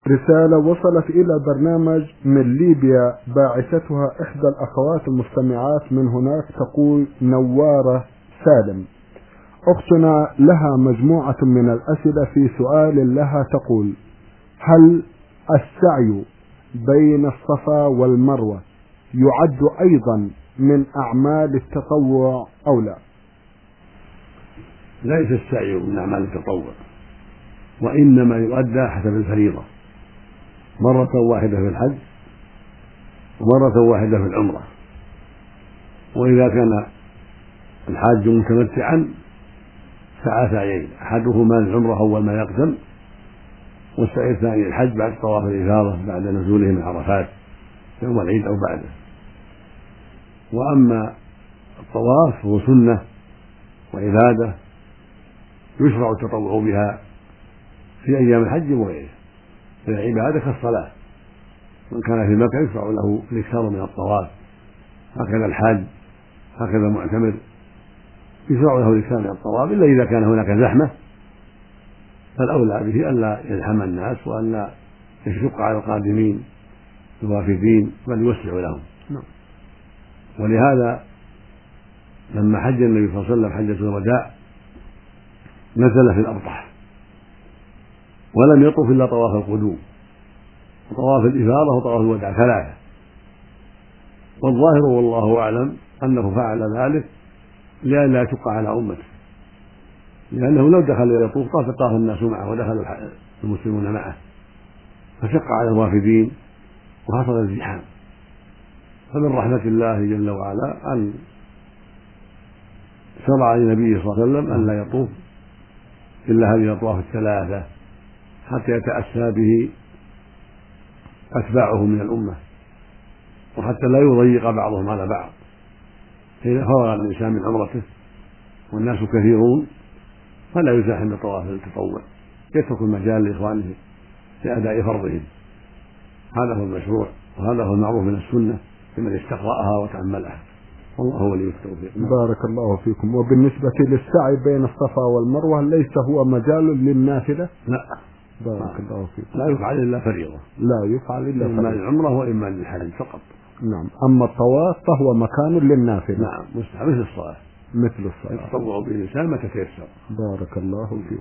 رسالة وصلت إلى البرنامج من ليبيا، باعثتها إحدى الأخوات المستمعات من هناك، تقول نوارة سالم. أختنا لها مجموعة من الأسئلة. في سؤال لها تقول: هل السعي بين الصفا والمروة يعد أيضا من أعمال التطوع أو لا؟ ليس السعي من أعمال التطوع، وإنما يؤدى حسب الفريضة، مرة واحدة في الحج ومرة واحدة في العمرة. وإذا كان الحاج متمتعا سعى سعيين، أحدهما العمرة أول ما يقدم، والسعي الثاني الحج بعد طواف الإفاضة بعد نزوله من عرفات يوم العيد أو بعده. وأما الطواف فهو سنة وعبادة يشرع التطوع بها في أيام الحج وغيره، هي عبادة كالصلاة. من كان في مكة يشرع له الإكثار من الطواف، هكذا الحاج، هكذا المعتمر يشرع له الإكثار من الطواف، إلا إذا كان هناك زحمة فالأولى به ألا يزحم الناس وألا يشق على القادمين الوافدين، بل يوسع لهم. ولهذا لما حج النبي صلى الله عليه وسلم حجة الوداع نزل في الأبطح ولم يطف إلا طواف القدوم وطواف الإفاضة وطواف الوداع ثلاثة. والظاهر والله أعلم أنه فعل ذلك لئلا يشق على أمته، لأنه لو دخل يطوف طاف الناس معه ودخل المسلمون معه فشق على الوافدين وحصل الزحام. فمن رحمة الله جل وعلا أن شرع للنبي صلى الله عليه وسلم أن لا يطوف إلا هذه الأطواف الثلاثة حتى يتأسى به أتباعه من الأمة، وحتى لا يضيق بعضهم على بعض. فإذا فرغ الإنسان من عمرته والناس كثيرون فلا يزاحم بطواف التطوع، يترك المجال لإخوانه في أداء فرضهم. هذا هو المشروع وهذا هو المعروف من السنة لمن استقرأها وتأملها، والله ولي التوفيق. بارك الله فيكم. وبالنسبة للسعي بين الصفا والمروة ليس هو مجال للنافلة؟ لا، بارك الله فيكم. لا يفعل إلا فريضة، لا يفعل إلا فريضة، إما للعمرة وإما للحج فقط. نعم. أما الطواف فهو مكان للنافلة. نعم، مثل الصلاة، مثل الصلاة يتطوع به الإنسان متى تيسر. بارك الله فيكم.